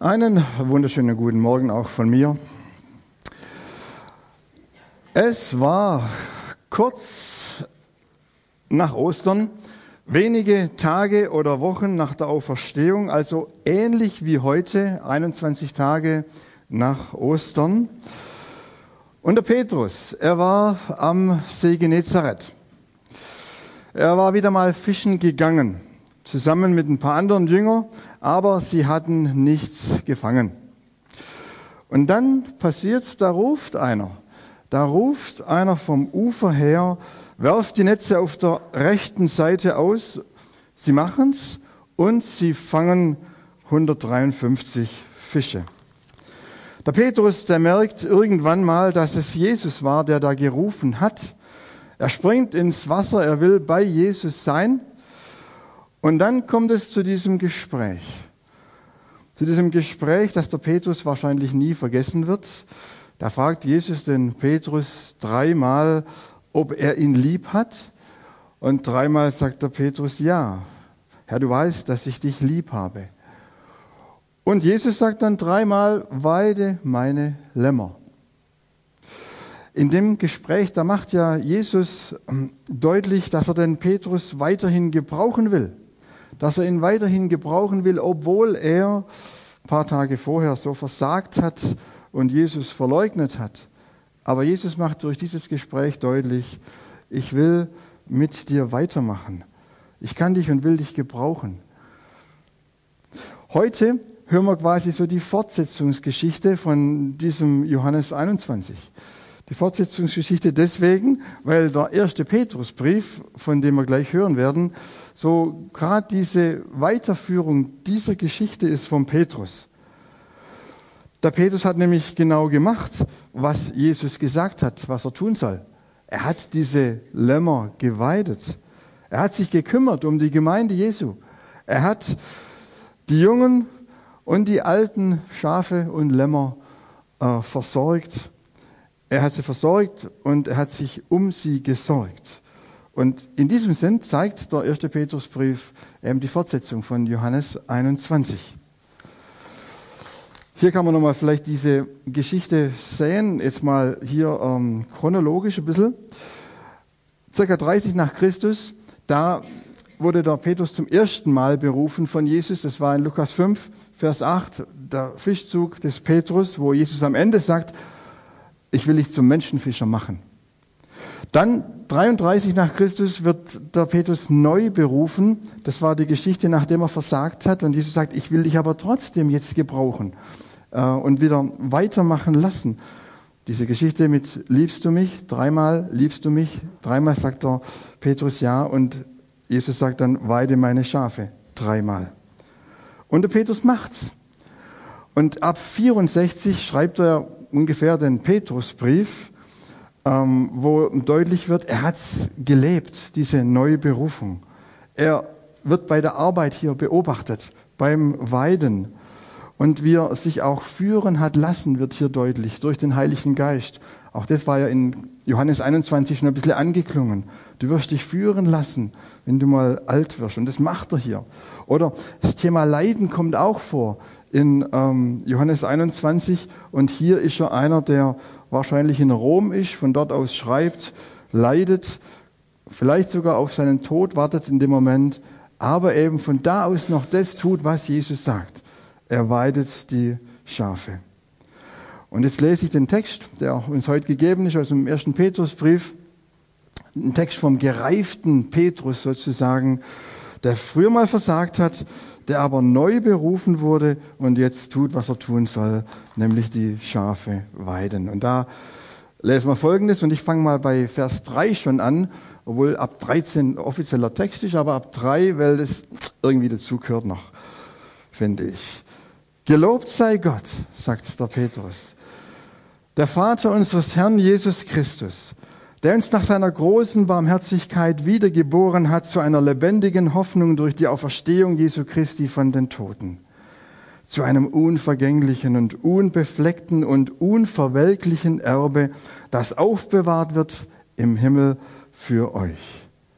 Einen wunderschönen guten Morgen auch von mir. Es war kurz nach Ostern, wenige Tage oder Wochen nach der Auferstehung, also ähnlich wie heute, 21 Tage nach Ostern. Und der Petrus, er war am See Genezareth. Er war wieder mal fischen gegangen, zusammen mit ein paar anderen Jüngern, aber sie hatten nichts gefangen. Und dann passiert's, da ruft einer vom Ufer her, werft die Netze auf der rechten Seite aus, sie machen's und sie fangen 153 Fische. Der Petrus, der merkt irgendwann mal, dass es Jesus war, der da gerufen hat. Er springt ins Wasser, er will bei Jesus sein. Und dann kommt es zu diesem Gespräch. Zu diesem Gespräch, das der Petrus wahrscheinlich nie vergessen wird. Da fragt Jesus den Petrus dreimal, ob er ihn lieb hat. Und dreimal sagt der Petrus, ja, Herr, du weißt, dass ich dich lieb habe. Und Jesus sagt dann dreimal, weide meine Lämmer. In dem Gespräch, da macht ja Jesus deutlich, dass er den Petrus weiterhin gebrauchen will. Dass er ihn weiterhin gebrauchen will, obwohl er ein paar Tage vorher so versagt hat und Jesus verleugnet hat. Aber Jesus macht durch dieses Gespräch deutlich, ich will mit dir weitermachen. Ich kann dich und will dich gebrauchen. Heute hören wir quasi so die Fortsetzungsgeschichte von diesem Johannes 21. Die Fortsetzungsgeschichte deswegen, weil der erste Petrusbrief, von dem wir gleich hören werden, so gerade diese Weiterführung dieser Geschichte ist von Petrus. Der Petrus hat nämlich genau gemacht, was Jesus gesagt hat, was er tun soll. Er hat diese Lämmer geweidet. Er hat sich gekümmert um die Gemeinde Jesu. Er hat die jungen und die alten Schafe und Lämmer versorgt. Er hat sie versorgt und er hat sich um sie gesorgt. Und in diesem Sinn zeigt der erste Petrusbrief eben die Fortsetzung von Johannes 21. Hier kann man nochmal vielleicht diese Geschichte sehen, jetzt mal hier chronologisch ein bisschen. Circa 30 nach Christus, da wurde der Petrus zum ersten Mal berufen von Jesus. Das war in Lukas 5, Vers 8, der Fischzug des Petrus, wo Jesus am Ende sagt, ich will dich zum Menschenfischer machen. Dann 33 nach Christus wird der Petrus neu berufen. Das war die Geschichte, nachdem er versagt hat. Und Jesus sagt, ich will dich aber trotzdem jetzt gebrauchen und wieder weitermachen lassen. Diese Geschichte mit liebst du mich? Dreimal liebst du mich? Dreimal sagt der Petrus ja. Und Jesus sagt dann, weide meine Schafe. Dreimal. Und der Petrus macht's. Und ab 64 schreibt er ungefähr den Petrusbrief, wo deutlich wird, er hat's gelebt, diese neue Berufung. Er wird bei der Arbeit hier beobachtet, beim Weiden. Und wie er sich auch führen hat lassen, wird hier deutlich, durch den Heiligen Geist. Auch das war ja in Johannes 21 schon ein bisschen angeklungen. Du wirst dich führen lassen, wenn du mal alt wirst. Und das macht er hier. Oder das Thema Leiden kommt auch vor in Johannes 21. Und hier ist er einer, der wahrscheinlich in Rom ist, von dort aus schreibt, leidet, vielleicht sogar auf seinen Tod wartet in dem Moment, aber eben von da aus noch das tut, was Jesus sagt. Er weidet die Schafe. Und jetzt lese ich den Text, der uns heute gegeben ist, aus dem ersten Petrusbrief. Ein Text vom gereiften Petrus sozusagen, der früher mal versagt hat, der aber neu berufen wurde und jetzt tut, was er tun soll, nämlich die Schafe weiden. Und da lesen wir Folgendes, und ich fange mal bei Vers 3 schon an, obwohl ab 13 offizieller Text ist, aber ab 3, weil das irgendwie dazugehört noch, finde ich. Gelobt sei Gott, sagt der Petrus, der Vater unseres Herrn Jesus Christus, der uns nach seiner großen Barmherzigkeit wiedergeboren hat zu einer lebendigen Hoffnung durch die Auferstehung Jesu Christi von den Toten, zu einem unvergänglichen und unbefleckten und unverwelklichen Erbe, das aufbewahrt wird im Himmel für euch,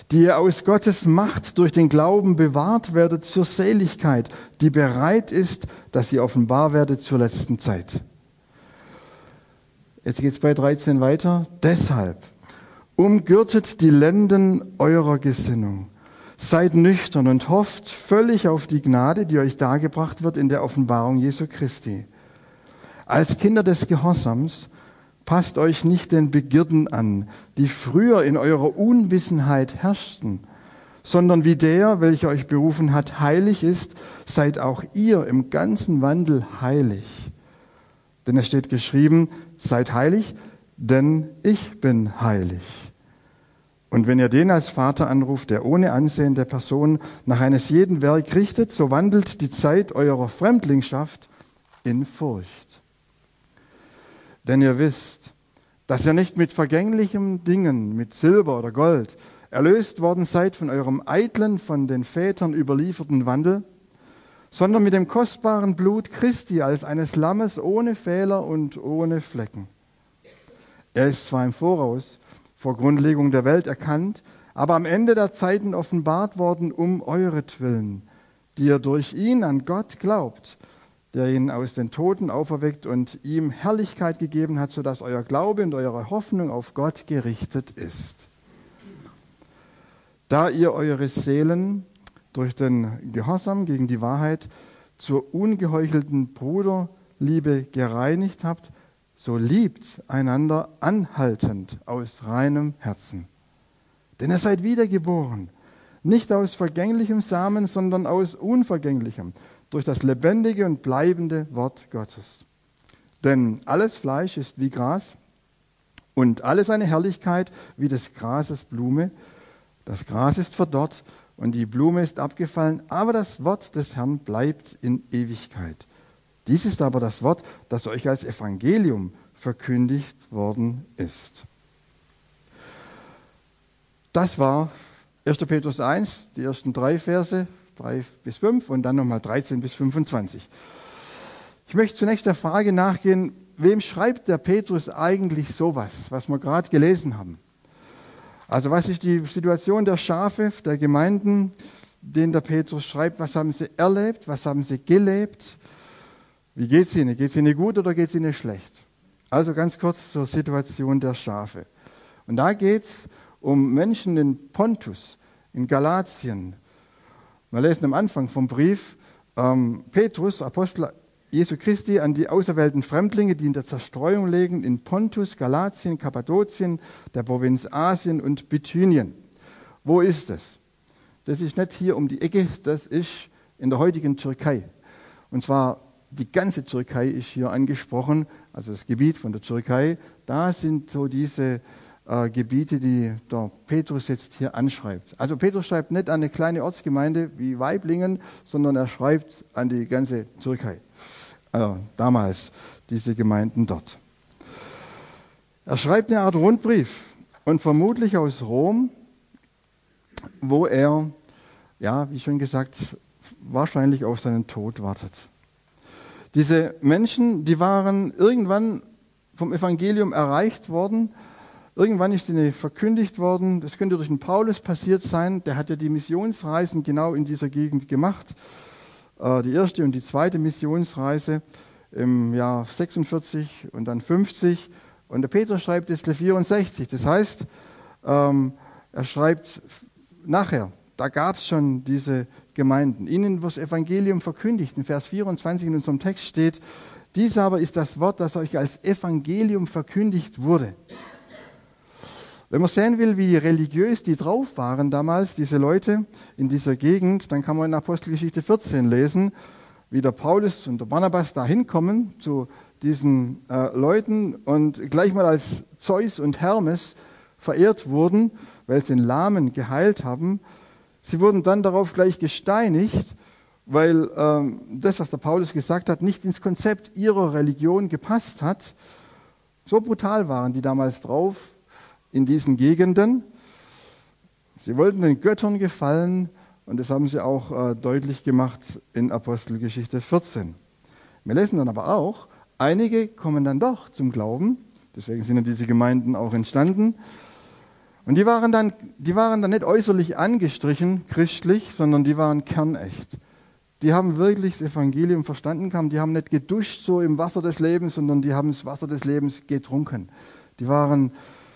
die ihr aus Gottes Macht durch den Glauben bewahrt werdet zur Seligkeit, die bereit ist, dass ihr offenbar werdet zur letzten Zeit. Jetzt geht es bei 13 weiter. Deshalb umgürtet die Lenden eurer Gesinnung. Seid nüchtern und hofft völlig auf die Gnade, die euch dargebracht wird in der Offenbarung Jesu Christi. Als Kinder des Gehorsams passt euch nicht den Begierden an, die früher in eurer Unwissenheit herrschten, sondern wie der, welcher euch berufen hat, heilig ist, seid auch ihr im ganzen Wandel heilig. Denn es steht geschrieben, seid heilig, denn ich bin heilig. Und wenn ihr den als Vater anruft, der ohne Ansehen der Person nach eines jeden Werk richtet, so wandelt die Zeit eurer Fremdlingschaft in Furcht. Denn ihr wisst, dass ihr nicht mit vergänglichen Dingen, mit Silber oder Gold, erlöst worden seid von eurem eitlen, von den Vätern überlieferten Wandel, sondern mit dem kostbaren Blut Christi als eines Lammes ohne Fehler und ohne Flecken. Er ist zwar im Voraus vor Grundlegung der Welt erkannt, aber am Ende der Zeiten offenbart worden um euretwillen, die ihr durch ihn an Gott glaubt, der ihn aus den Toten auferweckt und ihm Herrlichkeit gegeben hat, sodass euer Glaube und eure Hoffnung auf Gott gerichtet ist. Da ihr eure Seelen durch den Gehorsam gegen die Wahrheit zur ungeheuchelten Bruderliebe gereinigt habt, so liebt einander anhaltend aus reinem Herzen. Denn ihr seid wiedergeboren, nicht aus vergänglichem Samen, sondern aus unvergänglichem, durch das lebendige und bleibende Wort Gottes. Denn alles Fleisch ist wie Gras und alle seine Herrlichkeit wie des Grases Blume. Das Gras ist verdorrt und die Blume ist abgefallen, aber das Wort des Herrn bleibt in Ewigkeit. Dies ist aber das Wort, das euch als Evangelium verkündigt worden ist. Das war 1. Petrus 1, die ersten 3 Verse, 3 bis 5 und dann nochmal 13 bis 25. Ich möchte zunächst der Frage nachgehen, wem schreibt der Petrus eigentlich sowas, was wir gerade gelesen haben? Also was ist die Situation der Schafe, der Gemeinden, denen der Petrus schreibt, was haben sie erlebt, was haben sie gelebt? Wie geht es ihnen? Geht es ihnen gut oder geht es ihnen schlecht? Also ganz kurz zur Situation der Schafe. Und da geht es um Menschen in Pontus, in Galatien. Wir lesen am Anfang vom Brief, Petrus, Apostel Jesu Christi, an die auserwählten Fremdlinge, die in der Zerstreuung leben, in Pontus, Galatien, Kappadokien, der Provinz Asien und Bithynien. Wo ist es? Das ist nicht hier um die Ecke, das ist in der heutigen Türkei. Und zwar die ganze Türkei ist hier angesprochen, also das Gebiet von der Türkei. Da sind so diese Gebiete, die der Petrus jetzt hier anschreibt. Also Petrus schreibt nicht an eine kleine Ortsgemeinde wie Waiblingen, sondern er schreibt an die ganze Türkei. Also damals diese Gemeinden dort. Er schreibt eine Art Rundbrief und vermutlich aus Rom, wo er, ja, wie schon gesagt, wahrscheinlich auf seinen Tod wartet. Diese Menschen, die waren irgendwann vom Evangelium erreicht worden. Irgendwann ist ihnen verkündigt worden. Das könnte durch den Paulus passiert sein. Der hat ja die Missionsreisen genau in dieser Gegend gemacht. Die erste und die zweite Missionsreise im Jahr 46 und dann 50. Und der Petrus schreibt jetzt 64. Das heißt, er schreibt nachher, da gab es schon diese Gemeinden. Ihnen wird das Evangelium verkündigt. In Vers 24 in unserem Text steht, dies aber ist das Wort, das euch als Evangelium verkündigt wurde. Wenn man sehen will, wie religiös die drauf waren damals, diese Leute in dieser Gegend, dann kann man in Apostelgeschichte 14 lesen, wie der Paulus und der Barnabas da hinkommen zu diesen Leuten und gleich mal als Zeus und Hermes verehrt wurden, weil sie den Lahmen geheilt haben. Sie wurden dann darauf gleich gesteinigt, weil das, was der Paulus gesagt hat, nicht ins Konzept ihrer Religion gepasst hat. So brutal waren die damals drauf in diesen Gegenden. Sie wollten den Göttern gefallen und das haben sie auch deutlich gemacht in Apostelgeschichte 14. Wir lesen dann aber auch, einige kommen dann doch zum Glauben, deswegen sind ja diese Gemeinden auch entstanden. Und die waren dann nicht äußerlich angestrichen, christlich, sondern die waren kernecht. Die haben wirklich das Evangelium verstanden gehabt. Die haben nicht geduscht so im Wasser des Lebens, sondern die haben das Wasser des Lebens getrunken. Die waren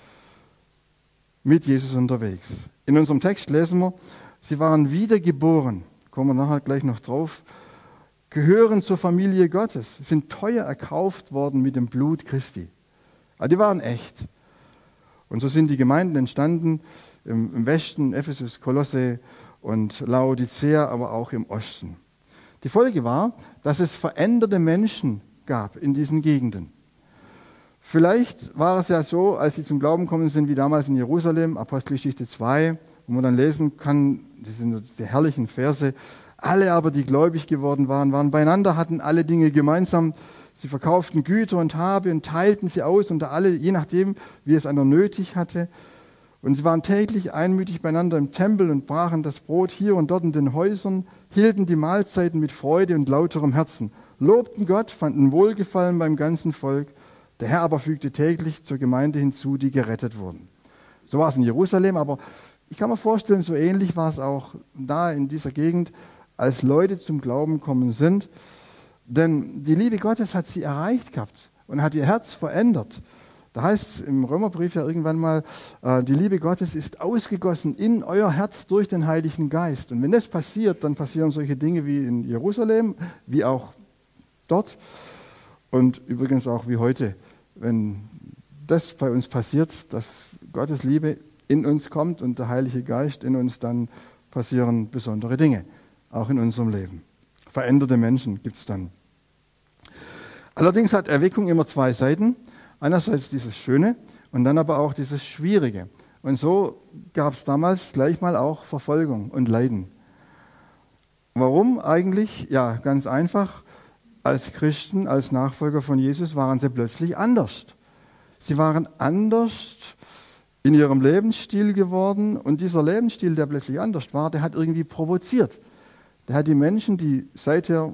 mit Jesus unterwegs. In unserem Text lesen wir, sie waren wiedergeboren, kommen wir nachher gleich noch drauf, gehören zur Familie Gottes, sind teuer erkauft worden mit dem Blut Christi. Aber die waren echt. Und so sind die Gemeinden entstanden im Westen, Ephesus, Kolosse und Laodicea, aber auch im Osten. Die Folge war, dass es veränderte Menschen gab in diesen Gegenden. Vielleicht war es ja so, als sie zum Glauben gekommen sind, wie damals in Jerusalem, Apostelgeschichte 2, wo man dann lesen kann, das sind die herrlichen Verse, alle aber, die gläubig geworden waren, waren beieinander, hatten alle Dinge gemeinsam. Sie verkauften Güter und Habe und teilten sie aus unter alle, je nachdem, wie es einer nötig hatte. Und sie waren täglich einmütig beieinander im Tempel und brachen das Brot hier und dort in den Häusern, hielten die Mahlzeiten mit Freude und lauterem Herzen, lobten Gott, fanden Wohlgefallen beim ganzen Volk. Der Herr aber fügte täglich zur Gemeinde hinzu, die gerettet wurden. So war es in Jerusalem, aber ich kann mir vorstellen, so ähnlich war es auch da in dieser Gegend, als Leute zum Glauben kommen sind. Denn die Liebe Gottes hat sie erreicht gehabt und hat ihr Herz verändert. Da heißt es im Römerbrief ja irgendwann mal, die Liebe Gottes ist ausgegossen in euer Herz durch den Heiligen Geist. Und wenn das passiert, dann passieren solche Dinge wie in Jerusalem, wie auch dort und übrigens auch wie heute. Wenn das bei uns passiert, dass Gottes Liebe in uns kommt und der Heilige Geist in uns, dann passieren besondere Dinge, auch in unserem Leben. Veränderte Menschen gibt es dann. Allerdings hat Erweckung immer zwei Seiten. Einerseits dieses Schöne und dann aber auch dieses Schwierige. Und so gab es damals gleich mal auch Verfolgung und Leiden. Warum eigentlich? Ja, ganz einfach. Als Christen, als Nachfolger von Jesus waren sie plötzlich anders. Sie waren anders in ihrem Lebensstil geworden. Und dieser Lebensstil, der plötzlich anders war, der hat irgendwie provoziert. Der hat die Menschen, die seither,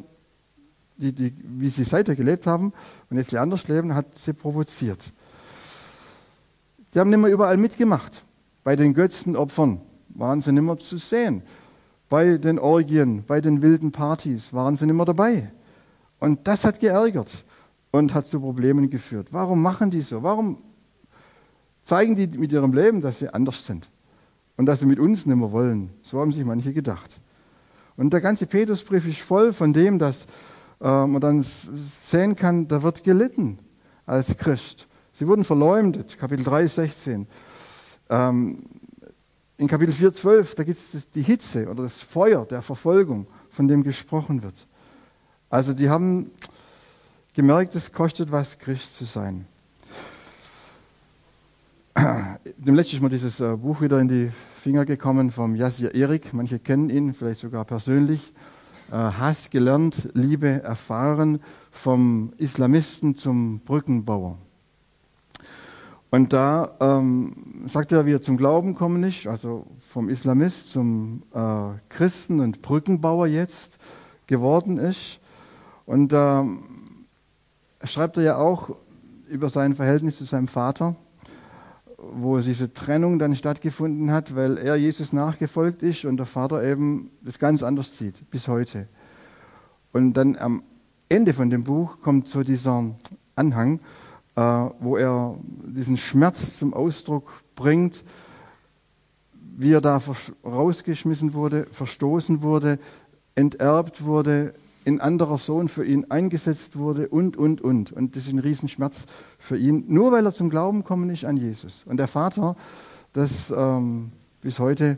wie sie seither gelebt haben und jetzt anders leben, hat sie provoziert. Sie haben nicht mehr überall mitgemacht. Bei den Götzenopfern waren sie nicht mehr zu sehen. Bei den Orgien, bei den wilden Partys waren sie nicht mehr dabei. Und das hat geärgert und hat zu Problemen geführt. Warum machen die so? Warum zeigen die mit ihrem Leben, dass sie anders sind und dass sie mit uns nicht mehr wollen? So haben sich manche gedacht. Und der ganze Petrusbrief ist voll von dem, dass man dann sehen kann, da wird gelitten als Christ. Sie wurden verleumdet, Kapitel 3, 16. In Kapitel 4, 12, da gibt es die Hitze oder das Feuer der Verfolgung, von dem gesprochen wird. Also die haben gemerkt, es kostet was, Christ zu sein. Dem letzten ist mir dieses Buch wieder in die Finger gekommen vom Yassir Erik. Manche kennen ihn, vielleicht sogar persönlich. Hass gelernt, Liebe erfahren, vom Islamisten zum Brückenbauer. Und da sagt er, wie er zum Glauben kommen ist, also vom Islamist zum Christen und Brückenbauer jetzt geworden ist. Und da schreibt er ja auch über sein Verhältnis zu seinem Vater, wo diese Trennung dann stattgefunden hat, weil er Jesus nachgefolgt ist und der Vater eben das ganz anders sieht, bis heute. Und dann am Ende von dem Buch kommt so dieser Anhang, wo er diesen Schmerz zum Ausdruck bringt, wie er da rausgeschmissen wurde, verstoßen wurde, enterbt wurde, ein anderer Sohn für ihn eingesetzt wurde und. Und das ist ein Riesenschmerz für ihn, nur weil er zum Glauben gekommen ist an Jesus. Und der Vater, das bis heute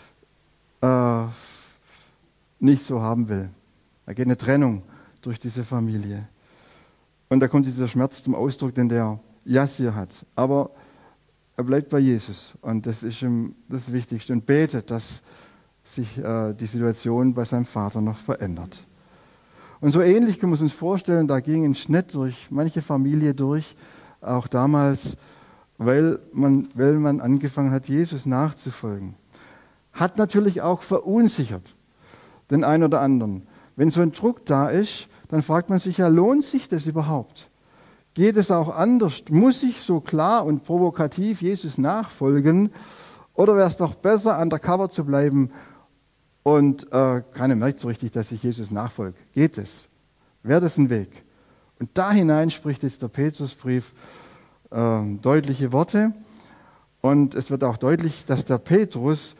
nicht so haben will. Da geht eine Trennung durch diese Familie. Und da kommt dieser Schmerz zum Ausdruck, den der Yassir hat. Aber er bleibt bei Jesus und das ist ihm das Wichtigste und betet, dass sich die Situation bei seinem Vater noch verändert. Und so ähnlich können wir uns vorstellen, da ging ein Schnitt durch manche Familie durch, auch damals, weil man angefangen hat, Jesus nachzufolgen. Hat natürlich auch verunsichert den einen oder anderen. Wenn so ein Druck da ist, dann fragt man sich ja, lohnt sich das überhaupt? Geht es auch anders? Muss ich so klar und provokativ Jesus nachfolgen? Oder wäre es doch besser, undercover zu bleiben und keiner merkt so richtig, dass ich Jesus nachfolge? Geht es? Wäre das ein Weg? Und da hinein spricht jetzt der Petrusbrief deutliche Worte. Und es wird auch deutlich, dass der Petrus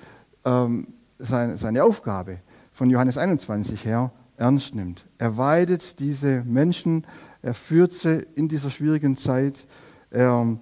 seine Aufgabe von Johannes 21 her ernst nimmt. Er weidet diese Menschen, er führt sie in dieser schwierigen Zeit, er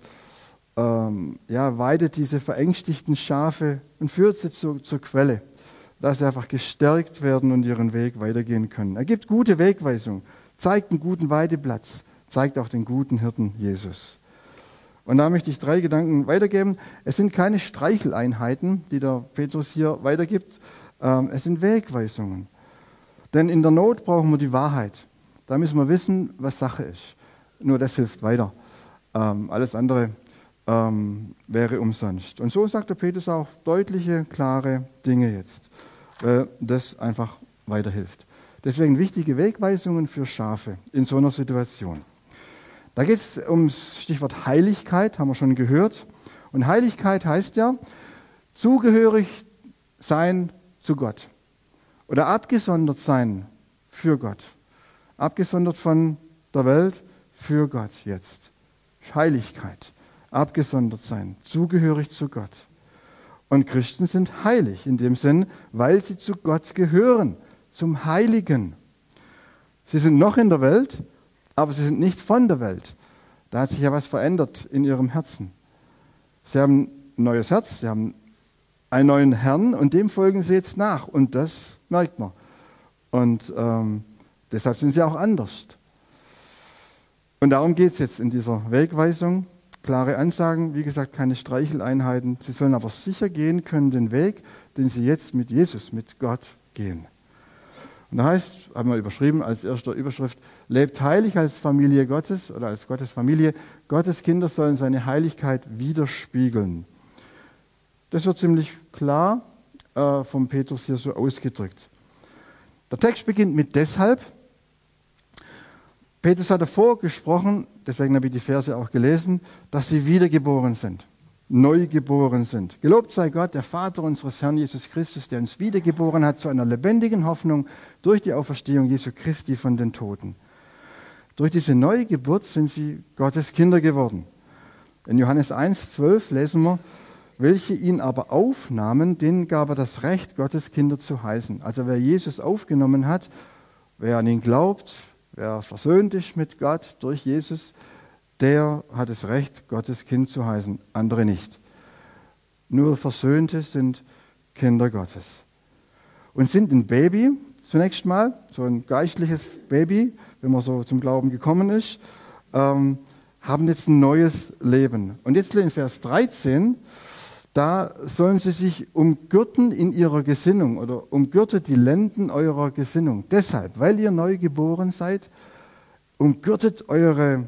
weidet diese verängstigten Schafe und führt sie zur Quelle, dass sie einfach gestärkt werden und ihren Weg weitergehen können. Er gibt gute Wegweisung, zeigt einen guten Weideplatz, zeigt auch den guten Hirten Jesus. Und da möchte ich 3 Gedanken weitergeben. Es sind keine Streicheleinheiten, die der Petrus hier weitergibt. Es sind Wegweisungen. Denn in der Not brauchen wir die Wahrheit. Da müssen wir wissen, was Sache ist. Nur das hilft weiter. Alles andere wäre umsonst. Und so sagt der Petrus auch deutliche, klare Dinge jetzt, weil das einfach weiterhilft. Deswegen wichtige Wegweisungen für Schafe in so einer Situation. Da geht es ums Stichwort Heiligkeit, haben wir schon gehört. Und Heiligkeit heißt ja, zugehörig sein zu Gott. Oder abgesondert sein für Gott. Abgesondert von der Welt für Gott jetzt. Heiligkeit. Abgesondert sein. Zugehörig zu Gott. Und Christen sind heilig in dem Sinn, weil sie zu Gott gehören. Zum Heiligen. Sie sind noch in der Welt, aber sie sind nicht von der Welt. Da hat sich ja was verändert in ihrem Herzen. Sie haben ein neues Herz, sie haben einen neuen Herrn und dem folgen sie jetzt nach. Und das merkt man. Und deshalb sind sie auch anders. Und darum geht es jetzt in dieser Wegweisung. Klare Ansagen, wie gesagt, keine Streicheleinheiten. Sie sollen aber sicher gehen können den Weg, den sie jetzt mit Jesus, mit Gott gehen. Und da heißt, haben wir überschrieben als erste Überschrift, lebt heilig als Familie Gottes oder als Gottes Familie. Gottes Kinder sollen seine Heiligkeit widerspiegeln. Das wird ziemlich klar vom Petrus hier so ausgedrückt. Der Text beginnt mit deshalb. Petrus hat davor gesprochen, deswegen habe ich die Verse auch gelesen, dass sie wiedergeboren sind. Neu geboren sind. Gelobt sei Gott, der Vater unseres Herrn Jesus Christus, der uns wiedergeboren hat zu einer lebendigen Hoffnung durch die Auferstehung Jesu Christi von den Toten. Durch diese Neugeburt sind sie Gottes Kinder geworden. In Johannes 1,12 lesen wir, welche ihn aber aufnahmen, denen gab er das Recht, Gottes Kinder zu heißen. Also wer Jesus aufgenommen hat, wer an ihn glaubt, wer versöhnt ist mit Gott durch Jesus, der hat das Recht, Gottes Kind zu heißen, andere nicht. Nur Versöhnte sind Kinder Gottes. Und sind ein Baby, zunächst mal, so ein geistliches Baby, wenn man so zum Glauben gekommen ist, haben jetzt ein neues Leben. Und jetzt in Vers 13, da sollen sie sich umgürten in ihrer Gesinnung oder umgürtet die Lenden eurer Gesinnung. Deshalb, weil ihr neu geboren seid, umgürtet eure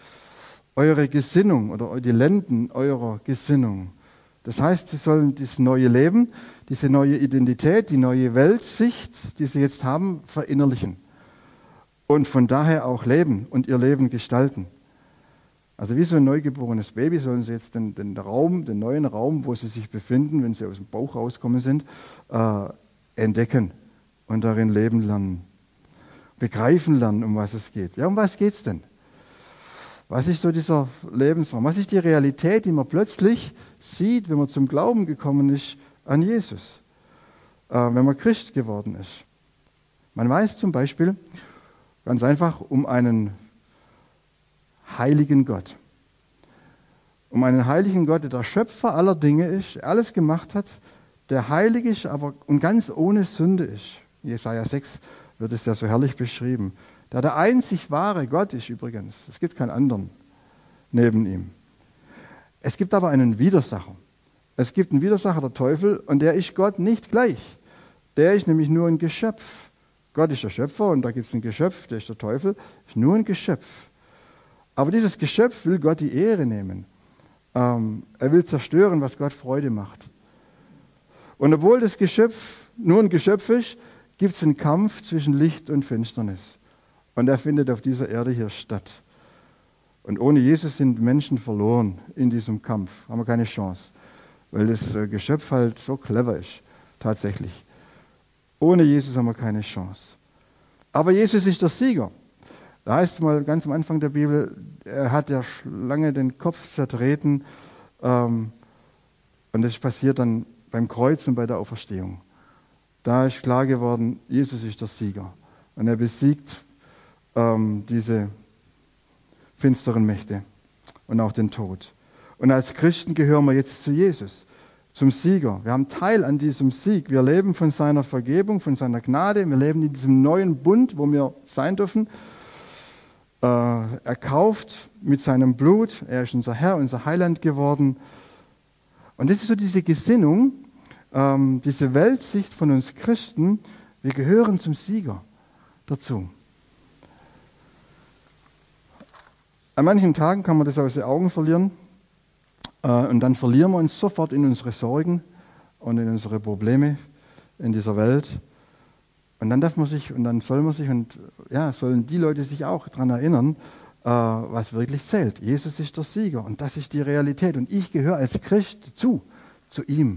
Gesinnung oder die Lenden eurer Gesinnung. Das heißt, sie sollen dieses neue Leben, diese neue Identität, die neue Weltsicht, die sie jetzt haben, verinnerlichen. Und von daher auch leben und ihr Leben gestalten. Also wie so ein neugeborenes Baby sollen sie jetzt den neuen Raum, wo sie sich befinden, wenn sie aus dem Bauch rauskommen sind, entdecken und darin leben lernen. Begreifen lernen, um was es geht. Ja, um was geht es denn? Was ist so dieser Lebensraum? Was ist die Realität, die man plötzlich sieht, wenn man zum Glauben gekommen ist an Jesus? Wenn man Christ geworden ist. Man weiß zum Beispiel ganz einfach um einen heiligen Gott. Um einen heiligen Gott, der der Schöpfer aller Dinge ist, alles gemacht hat, der heilig ist, aber und ganz ohne Sünde ist. In Jesaja 6 wird es ja so herrlich beschrieben. Der einzig wahre Gott ist übrigens. Es gibt keinen anderen neben ihm. Es gibt aber einen Widersacher. Es gibt einen Widersacher, der Teufel, und der ist Gott nicht gleich. Der ist nämlich nur ein Geschöpf. Gott ist der Schöpfer und da gibt es ein Geschöpf, der ist der Teufel, ist nur ein Geschöpf. Aber dieses Geschöpf will Gott die Ehre nehmen. Er will zerstören, was Gott Freude macht. Und obwohl das Geschöpf nur ein Geschöpf ist, gibt es einen Kampf zwischen Licht und Finsternis. Und er findet auf dieser Erde hier statt. Und ohne Jesus sind Menschen verloren in diesem Kampf. Haben wir keine Chance. Weil das Geschöpf halt so clever ist. Tatsächlich. Ohne Jesus haben wir keine Chance. Aber Jesus ist der Sieger. Da heißt es mal ganz am Anfang der Bibel, er hat der Schlange den Kopf zertreten. Und das passiert dann beim Kreuz und bei der Auferstehung. Da ist klar geworden, Jesus ist der Sieger. Und er besiegt diese finsteren Mächte und auch den Tod. Und als Christen gehören wir jetzt zu Jesus, zum Sieger. Wir haben Teil an diesem Sieg. Wir leben von seiner Vergebung, von seiner Gnade. Wir leben in diesem neuen Bund, wo wir sein dürfen. Erkauft mit seinem Blut. Er ist unser Herr, unser Heiland geworden. Und das ist so diese Gesinnung, diese Weltsicht von uns Christen. Wir gehören zum Sieger dazu. An manchen Tagen kann man das aus den Augen verlieren und dann verlieren wir uns sofort in unsere Sorgen und in unsere Probleme in dieser Welt. Und dann darf man sich und dann soll man sich und ja, sollen die Leute sich auch daran erinnern, was wirklich zählt. Jesus ist der Sieger und das ist die Realität und ich gehöre als Christ zu ihm.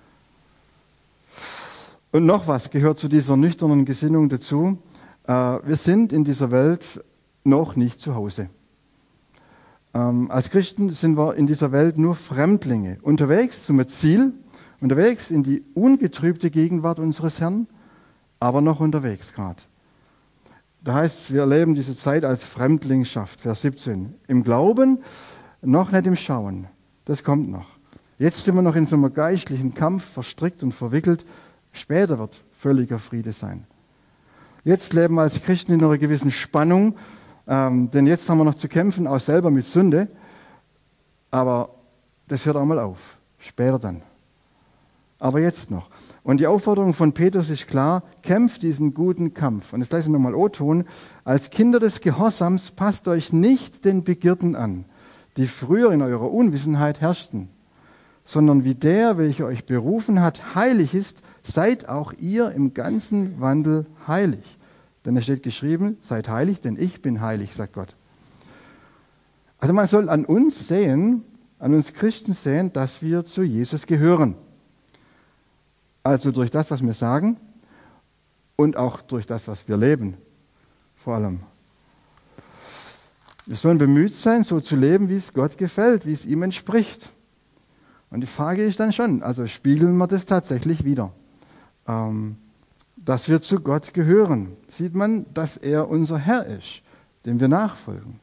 Und noch was gehört zu dieser nüchternen Gesinnung dazu. Wir sind in dieser Welt noch nicht zu Hause. Als Christen sind wir in dieser Welt nur Fremdlinge, unterwegs zum Ziel, unterwegs in die ungetrübte Gegenwart unseres Herrn, aber noch unterwegs gerade. Da heißt es, wir erleben diese Zeit als Fremdlingschaft, Vers 17. Im Glauben, noch nicht im Schauen. Das kommt noch. Jetzt sind wir noch in so einem geistlichen Kampf verstrickt und verwickelt. Später wird völliger Friede sein. Jetzt leben wir als Christen in einer gewissen Spannung, denn jetzt haben wir noch zu kämpfen, auch selber mit Sünde. Aber das hört auch mal auf. Später dann. Aber jetzt noch. Und die Aufforderung von Petrus ist klar, kämpft diesen guten Kampf. Und das gleich nochmal O-Ton. Als Kinder des Gehorsams passt euch nicht den Begierden an, die früher in eurer Unwissenheit herrschten, sondern wie der, welcher euch berufen hat, heilig ist, seid auch ihr im ganzen Wandel heilig. Denn es steht geschrieben, seid heilig, denn ich bin heilig, sagt Gott. Also man soll an uns sehen, an uns Christen sehen, dass wir zu Jesus gehören. Also durch das, was wir sagen und auch durch das, was wir leben, vor allem. Wir sollen bemüht sein, so zu leben, wie es Gott gefällt, wie es ihm entspricht. Und die Frage ist dann schon, also spiegeln wir das tatsächlich wider? Dass wir zu Gott gehören. Sieht man, dass er unser Herr ist, dem wir nachfolgen.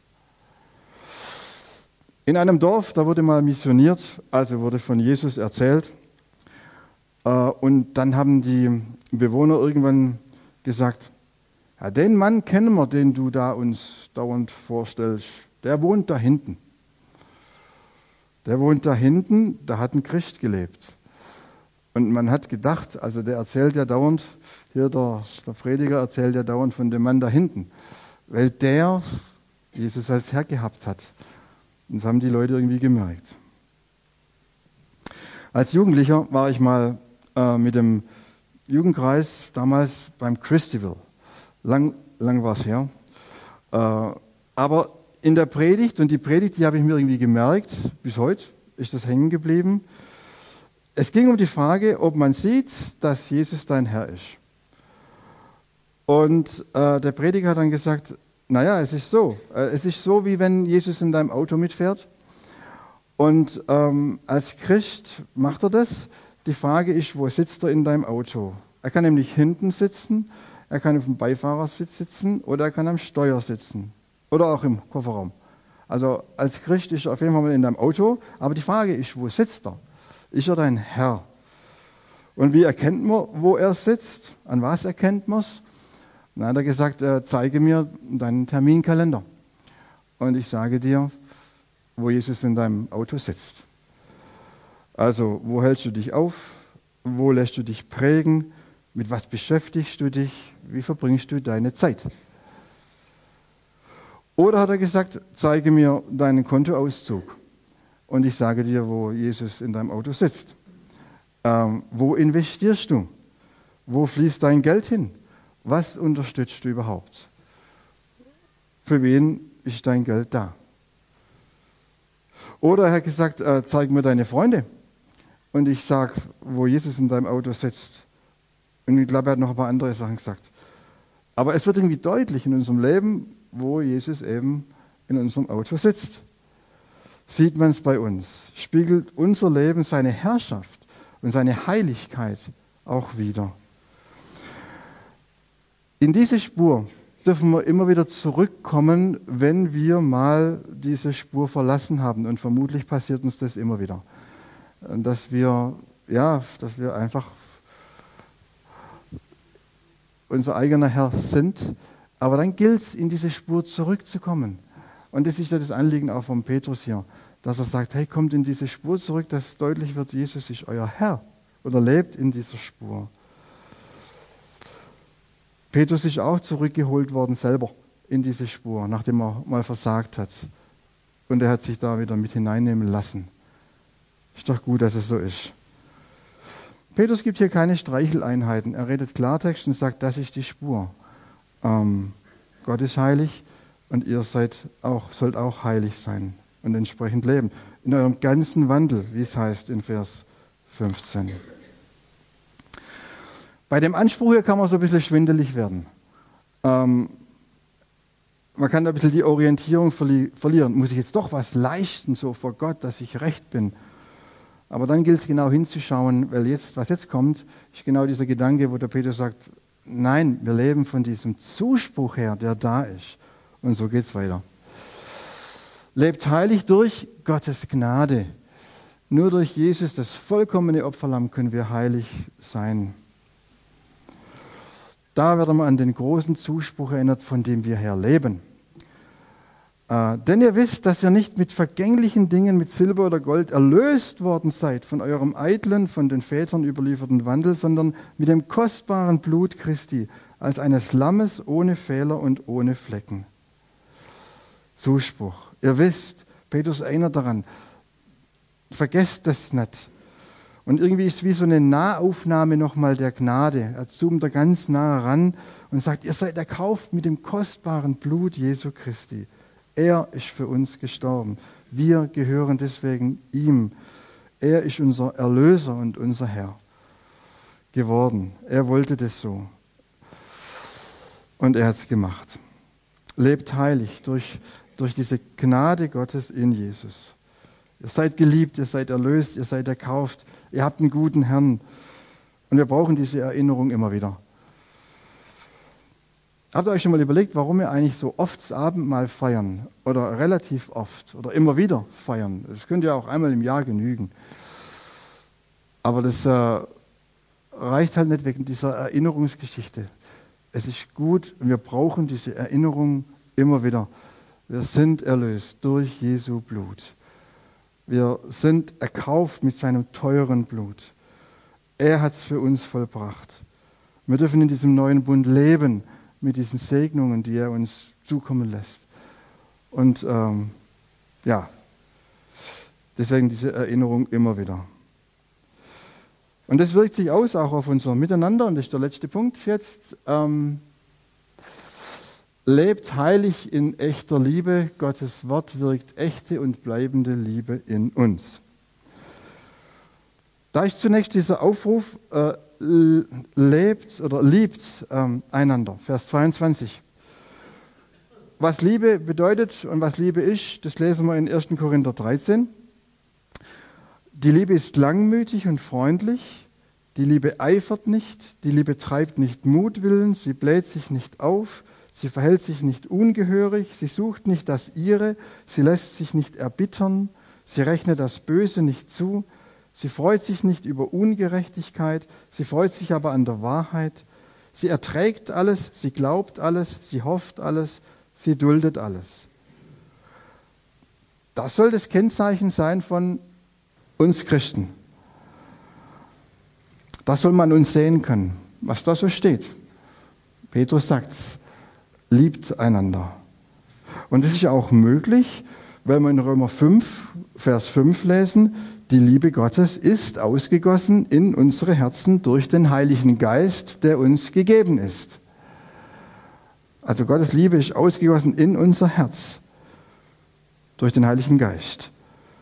In einem Dorf, da wurde mal missioniert, also wurde von Jesus erzählt. Und dann haben die Bewohner irgendwann gesagt, ja, den Mann kennen wir, den du da uns dauernd vorstellst. Der wohnt da hinten. Der wohnt da hinten, da hat ein Christ gelebt. Und man hat gedacht, also der erzählt ja dauernd, hier der Prediger erzählt ja dauernd von dem Mann da hinten, weil der Jesus als Herr gehabt hat. Und das haben die Leute irgendwie gemerkt. Als Jugendlicher war ich mal mit dem Jugendkreis damals beim Christival. Lang war es her. Aber in der Predigt, und die Predigt, die habe ich mir irgendwie gemerkt, bis heute ist das hängen geblieben. Es ging um die Frage, ob man sieht, dass Jesus dein Herr ist. Und der Prediger hat dann gesagt, naja, es ist so. Es ist so, wie wenn Jesus in deinem Auto mitfährt. Und als Christ macht er das. Die Frage ist, wo sitzt er in deinem Auto? Er kann nämlich hinten sitzen, er kann auf dem Beifahrersitz sitzen oder er kann am Steuer sitzen. Oder auch im Kofferraum. Also als Christ ist er auf jeden Fall mal in deinem Auto. Aber die Frage ist, wo sitzt er? Ist er dein Herr? Und wie erkennt man, wo er sitzt? An was erkennt man es? Dann hat er gesagt, zeige mir deinen Terminkalender. Und ich sage dir, wo Jesus in deinem Auto sitzt. Also, wo hältst du dich auf? Wo lässt du dich prägen? Mit was beschäftigst du dich? Wie verbringst du deine Zeit? Oder hat er gesagt, zeige mir deinen Kontoauszug. Und ich sage dir, wo Jesus in deinem Auto sitzt. Wo investierst du? Wo fließt dein Geld hin? Was unterstützt du überhaupt? Für wen ist dein Geld da? Oder er hat gesagt, zeig mir deine Freunde. Und ich sage, wo Jesus in deinem Auto sitzt. Und ich glaube, er hat noch ein paar andere Sachen gesagt. Aber es wird irgendwie deutlich in unserem Leben, wo Jesus eben in unserem Auto sitzt. Sieht man es bei uns? Spiegelt unser Leben seine Herrschaft und seine Heiligkeit auch wider? In diese Spur dürfen wir immer wieder zurückkommen, wenn wir mal diese Spur verlassen haben. Und vermutlich passiert uns das immer wieder. Dass wir einfach unser eigener Herr sind. Aber dann gilt es, in diese Spur zurückzukommen. Und das ist ja das Anliegen auch von Petrus hier, dass er sagt, hey, kommt in diese Spur zurück, dass deutlich wird, Jesus ist euer Herr oder lebt in dieser Spur. Petrus ist auch zurückgeholt worden selber in diese Spur, nachdem er mal versagt hat. Und er hat sich da wieder mit hineinnehmen lassen. Ist doch gut, dass es so ist. Petrus gibt hier keine Streicheleinheiten. Er redet Klartext und sagt, das ist die Spur. Gott ist heilig und ihr sollt auch heilig sein und entsprechend leben. In eurem ganzen Wandel, wie es heißt in Vers 15. Bei dem Anspruch hier kann man so ein bisschen schwindelig werden. Man kann ein bisschen die Orientierung verlieren. Muss ich jetzt doch was leisten, so vor Gott, dass ich recht bin? Aber dann gilt es genau hinzuschauen, weil was jetzt kommt, ist genau dieser Gedanke, wo der Petrus sagt, nein, wir leben von diesem Zuspruch her, der da ist. Und so geht es weiter. Lebt heilig durch Gottes Gnade. Nur durch Jesus, das vollkommene Opferlamm, können wir heilig sein. Da werden wir an den großen Zuspruch erinnert, von dem wir her leben. Denn ihr wisst, dass ihr nicht mit vergänglichen Dingen, mit Silber oder Gold erlöst worden seid von eurem eitlen, von den Vätern überlieferten Wandel, sondern mit dem kostbaren Blut Christi, als eines Lammes ohne Fehler und ohne Flecken. Zuspruch. Ihr wisst, Petrus erinnert daran, vergesst das nicht. Und irgendwie ist es wie so eine Nahaufnahme nochmal der Gnade. Er zoomt da ganz nah ran und sagt, ihr seid erkauft mit dem kostbaren Blut Jesu Christi. Er ist für uns gestorben. Wir gehören deswegen ihm. Er ist unser Erlöser und unser Herr geworden. Er wollte das so. Und er hat es gemacht. Lebt heilig durch diese Gnade Gottes in Jesus. Ihr seid geliebt, ihr seid erlöst, ihr seid erkauft, ihr habt einen guten Herrn. Und wir brauchen diese Erinnerung immer wieder. Habt ihr euch schon mal überlegt, warum wir eigentlich so oft das Abendmahl feiern? Oder relativ oft oder immer wieder feiern? Das könnte ja auch einmal im Jahr genügen. Aber das reicht halt nicht wegen dieser Erinnerungsgeschichte. Es ist gut und wir brauchen diese Erinnerung immer wieder. Wir sind erlöst durch Jesu Blut. Wir sind erkauft mit seinem teuren Blut. Er hat es für uns vollbracht. Wir dürfen in diesem neuen Bund leben mit diesen Segnungen, die er uns zukommen lässt. Und deswegen diese Erinnerung immer wieder. Und das wirkt sich aus auch auf unser Miteinander. Und das ist der letzte Punkt jetzt. Lebt heilig in echter Liebe. Gottes Wort wirkt echte und bleibende Liebe in uns. Da ist zunächst dieser Aufruf, lebt oder liebt einander. Vers 22. Was Liebe bedeutet und was Liebe ist, das lesen wir in 1. Korinther 13. Die Liebe ist langmütig und freundlich. Die Liebe eifert nicht. Die Liebe treibt nicht Mutwillen. Sie bläht sich nicht auf. Sie verhält sich nicht ungehörig, sie sucht nicht das Ihre, sie lässt sich nicht erbittern, sie rechnet das Böse nicht zu, sie freut sich nicht über Ungerechtigkeit, sie freut sich aber an der Wahrheit, sie erträgt alles, sie glaubt alles, sie hofft alles, sie duldet alles. Das soll das Kennzeichen sein von uns Christen. Das soll man uns sehen können, was da so steht. Petrus sagt's. Liebt einander. Und das ist ja auch möglich, weil wir in Römer 5, Vers 5 lesen, die Liebe Gottes ist ausgegossen in unsere Herzen durch den Heiligen Geist, der uns gegeben ist. Also Gottes Liebe ist ausgegossen in unser Herz durch den Heiligen Geist.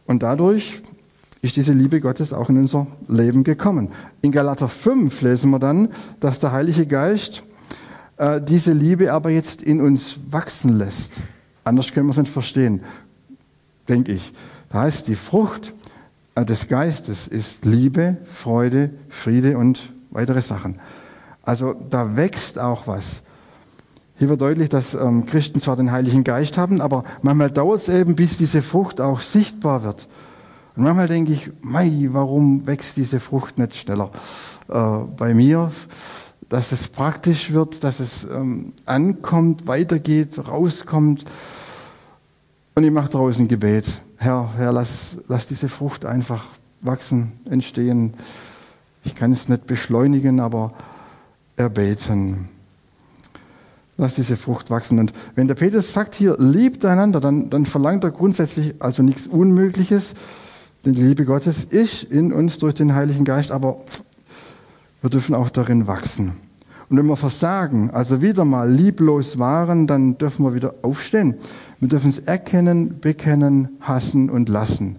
Und dadurch ist diese Liebe Gottes auch in unser Leben gekommen. In Galater 5 lesen wir dann, dass der Heilige Geist diese Liebe aber jetzt in uns wachsen lässt. Anders können wir es nicht verstehen, denke ich. Da heißt, die Frucht des Geistes ist Liebe, Freude, Friede und weitere Sachen. Also da wächst auch was. Hier wird deutlich, dass Christen zwar den Heiligen Geist haben, aber manchmal dauert es eben, bis diese Frucht auch sichtbar wird. Und manchmal denke ich, warum wächst diese Frucht nicht schneller bei mir? Dass es praktisch wird, dass es ankommt, weitergeht, rauskommt. Und ich mache daraus ein Gebet. Herr, lass diese Frucht einfach wachsen, entstehen. Ich kann es nicht beschleunigen, aber erbeten. Lass diese Frucht wachsen. Und wenn der Petrus sagt hier, liebt einander, dann verlangt er grundsätzlich also nichts Unmögliches. Denn die Liebe Gottes ist in uns durch den Heiligen Geist, aber wir dürfen auch darin wachsen. Und wenn wir versagen, also wieder mal lieblos waren, dann dürfen wir wieder aufstehen. Wir dürfen es erkennen, bekennen, hassen und lassen.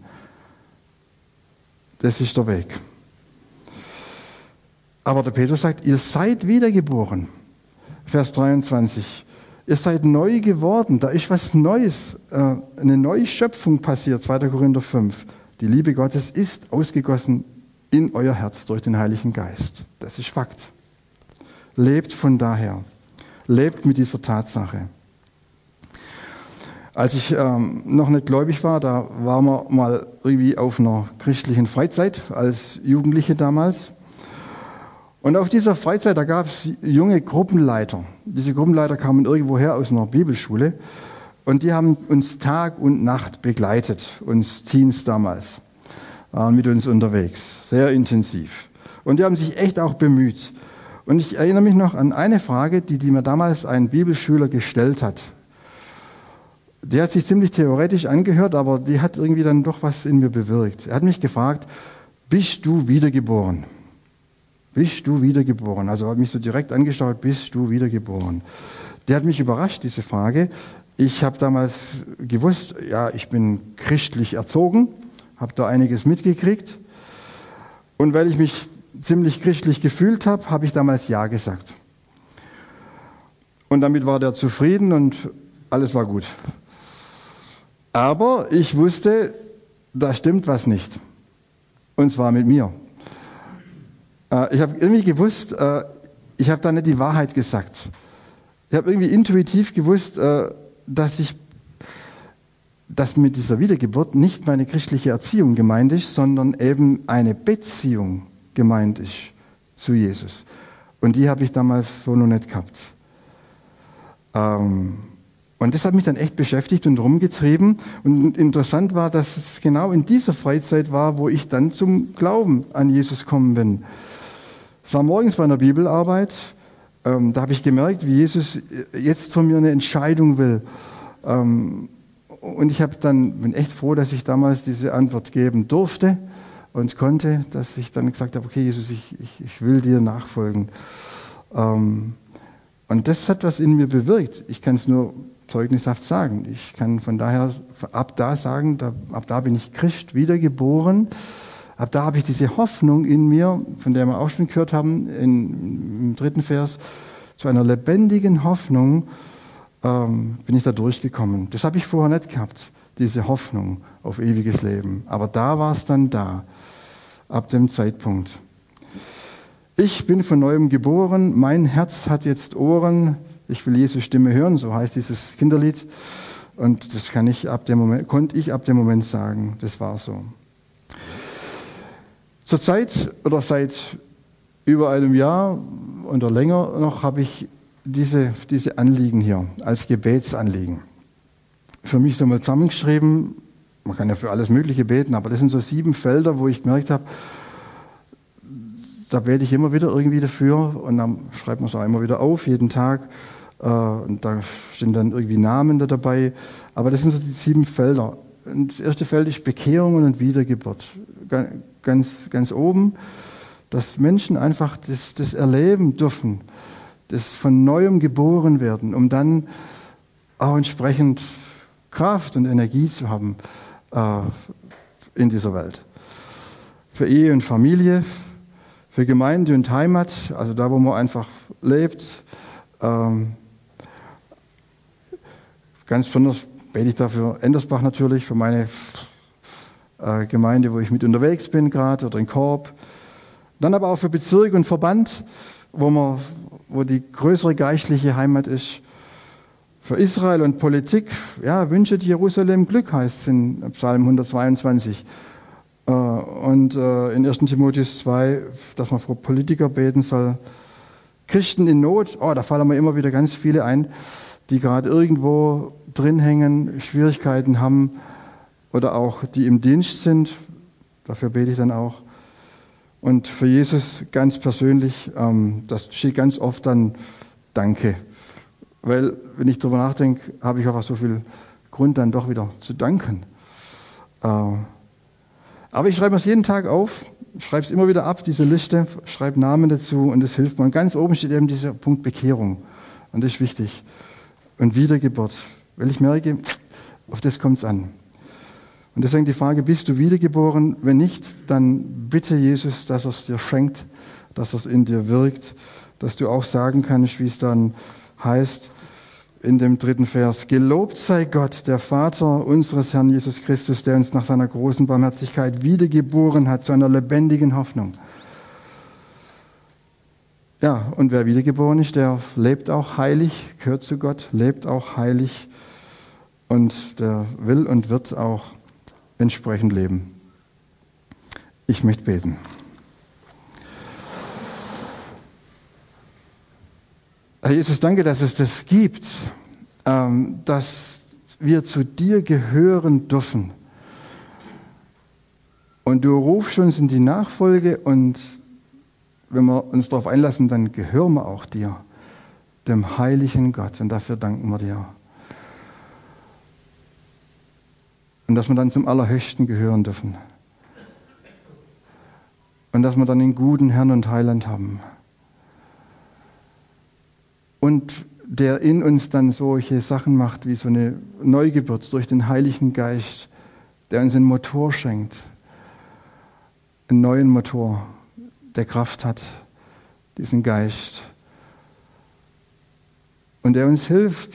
Das ist der Weg. Aber der Petrus sagt, ihr seid wiedergeboren. Vers 23. Ihr seid neu geworden. Da ist was Neues, eine neue Schöpfung passiert. 2. Korinther 5. Die Liebe Gottes ist ausgegossen in euer Herz durch den Heiligen Geist. Das ist Fakt. Lebt von daher. Lebt mit dieser Tatsache. Als ich noch nicht gläubig war, da waren wir mal irgendwie auf einer christlichen Freizeit als Jugendliche damals. Und auf dieser Freizeit, da gab es junge Gruppenleiter. Diese Gruppenleiter kamen irgendwoher aus einer Bibelschule und die haben uns Tag und Nacht begleitet, uns Teens damals, waren mit uns unterwegs, sehr intensiv. Und die haben sich echt auch bemüht. Und ich erinnere mich noch an eine Frage, die mir damals ein Bibelschüler gestellt hat. Die hat sich ziemlich theoretisch angehört, aber die hat irgendwie dann doch was in mir bewirkt. Er hat mich gefragt, bist du wiedergeboren? Bist du wiedergeboren? Also er hat mich so direkt angeschaut, bist du wiedergeboren? Der hat mich überrascht, diese Frage. Ich habe damals gewusst, ja, ich bin christlich erzogen, habe da einiges mitgekriegt. Und weil ich mich ziemlich christlich gefühlt habe, habe ich damals Ja gesagt. Und damit war der zufrieden und alles war gut. Aber ich wusste, da stimmt was nicht. Und zwar mit mir. Ich habe irgendwie gewusst, ich habe da nicht die Wahrheit gesagt. Ich habe irgendwie intuitiv gewusst, dass mit dieser Wiedergeburt nicht meine christliche Erziehung gemeint ist, sondern eben eine Beziehung gemeint ist zu Jesus. Und die habe ich damals so noch nicht gehabt. Und das hat mich dann echt beschäftigt und rumgetrieben. Und interessant war, dass es genau in dieser Freizeit war, wo ich dann zum Glauben an Jesus gekommen bin. Es war morgens bei einer Bibelarbeit. Da habe ich gemerkt, wie Jesus jetzt von mir eine Entscheidung will. Und ich bin echt froh, dass ich damals diese Antwort geben durfte und konnte, dass ich dann gesagt habe, okay, Jesus, ich will dir nachfolgen. Und das hat was in mir bewirkt. Ich kann es nur zeugnishaft sagen. Ich kann von daher ab da sagen, ab da bin ich Christ, wiedergeboren. Ab da habe ich diese Hoffnung in mir, von der wir auch schon gehört haben, im 3. Vers, zu einer lebendigen Hoffnung bin ich da durchgekommen. Das habe ich vorher nicht gehabt, diese Hoffnung auf ewiges Leben. Aber da war es dann da, ab dem Zeitpunkt. Ich bin von neuem geboren, mein Herz hat jetzt Ohren, ich will Jesu Stimme hören, so heißt dieses Kinderlied. Und das konnte ich ab dem Moment sagen, das war so. Zurzeit oder seit über einem Jahr oder länger noch habe ich diese Anliegen hier als Gebetsanliegen. Für mich so mal zusammengeschrieben, man kann ja für alles Mögliche beten, aber das sind so 7 Felder, wo ich gemerkt habe, da bete ich immer wieder irgendwie dafür und dann schreibt man es auch immer wieder auf, jeden Tag. Und da stehen dann irgendwie Namen da dabei. Aber das sind so die 7 Felder. Und das erste Feld ist Bekehrung und Wiedergeburt. Ganz oben, dass Menschen einfach das erleben dürfen, das von Neuem geboren werden, um dann auch entsprechend Kraft und Energie zu haben, in dieser Welt. Für Ehe und Familie, für Gemeinde und Heimat, also da, wo man einfach lebt. Ganz besonders bete ich dafür Endersbach natürlich, für meine Gemeinde, wo ich mit unterwegs bin gerade, oder in Korb. Dann aber auch für Bezirk und Verband, wo die größere geistliche Heimat ist. Für Israel und Politik, ja, wünscht Jerusalem Glück, heißt es in Psalm 122. Und in 1. Timotheus 2, dass man für Politiker beten soll. Christen in Not, da fallen mir immer wieder ganz viele ein, die gerade irgendwo drin hängen, Schwierigkeiten haben oder auch die im Dienst sind. Dafür bete ich dann auch. Und für Jesus ganz persönlich, das steht ganz oft dann Danke. Weil, wenn ich darüber nachdenke, habe ich einfach so viel Grund, dann doch wieder zu danken. Aber ich schreibe es jeden Tag auf, schreibe es immer wieder ab, diese Liste, schreibe Namen dazu und das hilft mir. Und ganz oben steht eben dieser Punkt Bekehrung. Und das ist wichtig. Und Wiedergeburt. Weil ich merke, auf das kommt es an. Und deswegen die Frage, bist du wiedergeboren? Wenn nicht, dann bitte Jesus, dass er es dir schenkt, dass er es in dir wirkt, dass du auch sagen kannst, wie es dann heißt in dem 3. Vers, gelobt sei Gott, der Vater unseres Herrn Jesus Christus, der uns nach seiner großen Barmherzigkeit wiedergeboren hat zu einer lebendigen Hoffnung. Ja, und wer wiedergeboren ist, der lebt auch heilig, gehört zu Gott, lebt auch heilig und der will und wird auch entsprechend leben. Ich möchte beten. Herr Jesus, danke, dass es das gibt, dass wir zu dir gehören dürfen. Und du rufst uns in die Nachfolge und wenn wir uns darauf einlassen, dann gehören wir auch dir, dem heiligen Gott. Und dafür danken wir dir. Und dass wir dann zum Allerhöchsten gehören dürfen. Und dass wir dann einen guten Herrn und Heiland haben. Und der in uns dann solche Sachen macht, wie so eine Neugeburt durch den Heiligen Geist, der uns einen Motor schenkt, einen neuen Motor, der Kraft hat, diesen Geist. Und der uns hilft,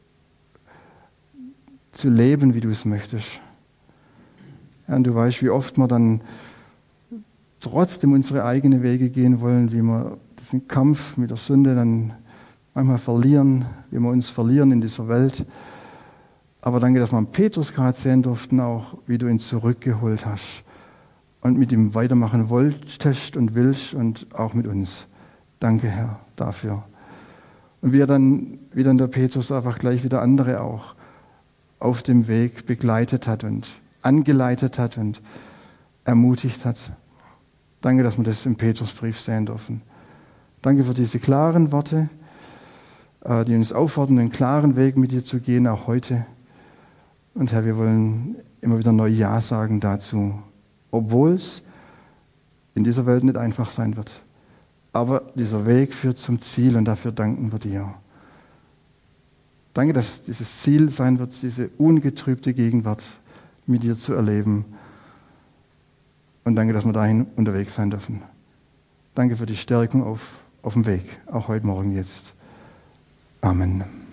zu leben, wie du es möchtest. Ja, und du weißt, wie oft wir dann trotzdem unsere eigenen Wege gehen wollen, wie wir diesen Kampf mit der Sünde dann manchmal verlieren, wie wir uns verlieren in dieser Welt. Aber danke, dass wir an Petrus gerade sehen durften, auch wie du ihn zurückgeholt hast und mit ihm weitermachen wolltest und willst und auch mit uns. Danke, Herr, dafür. Und wie dann der Petrus einfach gleich wieder andere auch auf dem Weg begleitet hat und angeleitet hat und ermutigt hat. Danke, dass wir das im Petrusbrief sehen dürfen. Danke für diese klaren Worte, die uns auffordern, einen klaren Weg mit dir zu gehen, auch heute. Und Herr, wir wollen immer wieder neu Ja sagen dazu, obwohl es in dieser Welt nicht einfach sein wird. Aber dieser Weg führt zum Ziel und dafür danken wir dir. Danke, dass dieses Ziel sein wird, diese ungetrübte Gegenwart mit dir zu erleben. Und danke, dass wir dahin unterwegs sein dürfen. Danke für die Stärkung auf dem Weg, auch heute Morgen jetzt. Amen.